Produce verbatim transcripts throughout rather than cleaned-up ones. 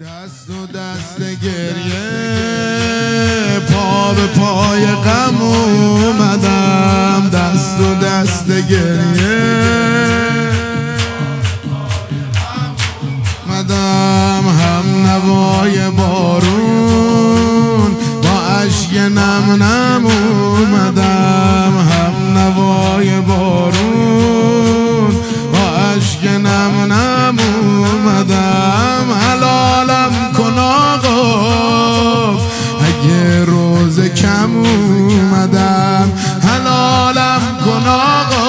دست و دست گریه پا به پای غم اومدم، دست و دست گریه اومدم، هم نوای بارون با اشک نم نم اومدم، هم نوای بارون با اشک نم نم اومدم. حلالم کن آقا اگه روز کم اومدم، حلالم کن آقا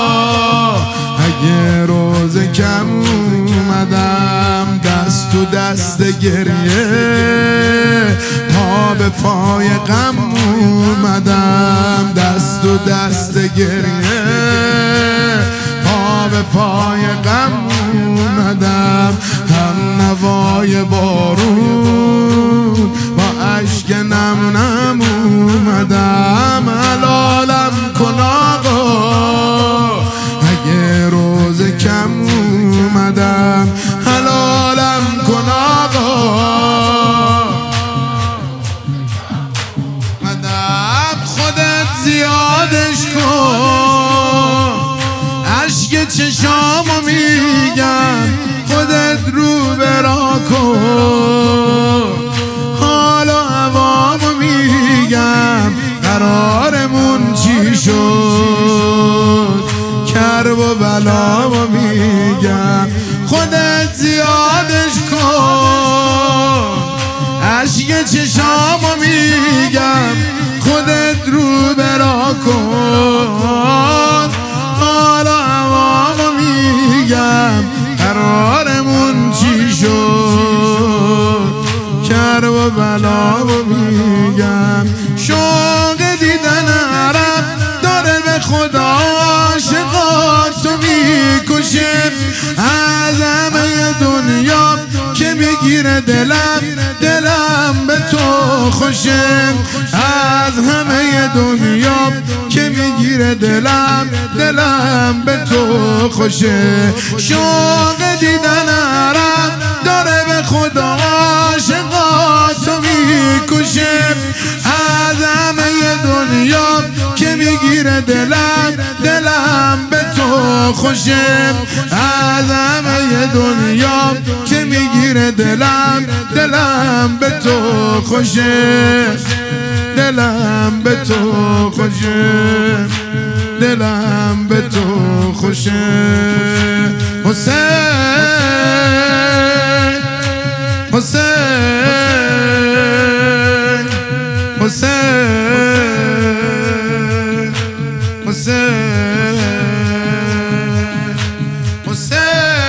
اگه روز کم اومدم. دست و دست گریه پا به پای غم اومدم، دست و دست گریه پا به پای غم اومدم، هم نوای بارون با اشک نم نم اومدم. حلالم کن آقا اگه روز کم اومدم، حلالم کن آقا مدام خودت زیادش کن، اشک چشامو میگم خودت رو برا کن، حال و هوامو میگم قرارمون چی شد، کرب و بلامو میگم خودت زیادش کن، اشک چشامو میگم خودت رو برا کن، حال و هوامو میگم قرارمون چی شد، کرب و بلامو میگم. شوق دیدن عرب داره به خدا عاشقاتو میکشه، از همه دنیا که میگیره دلم دلم به تو خوشه، از همه دنیا که میگیره دلم دلم به تو خوشه. شوق دیدن عرب داره به خدا عاشقاتو میکشه، از همه دنیا که میگیره دلم دلم به تو خوشه، از همه دنیا که میگیره دلم دلم به تو خوشه، دلم به تو خوشه، دلم به تو خوشه. حسین حسین حسین حسین حسین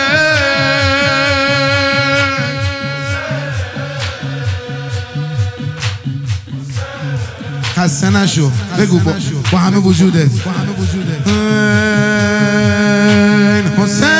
خسته نشو، بگو با, با همه وجودت حسین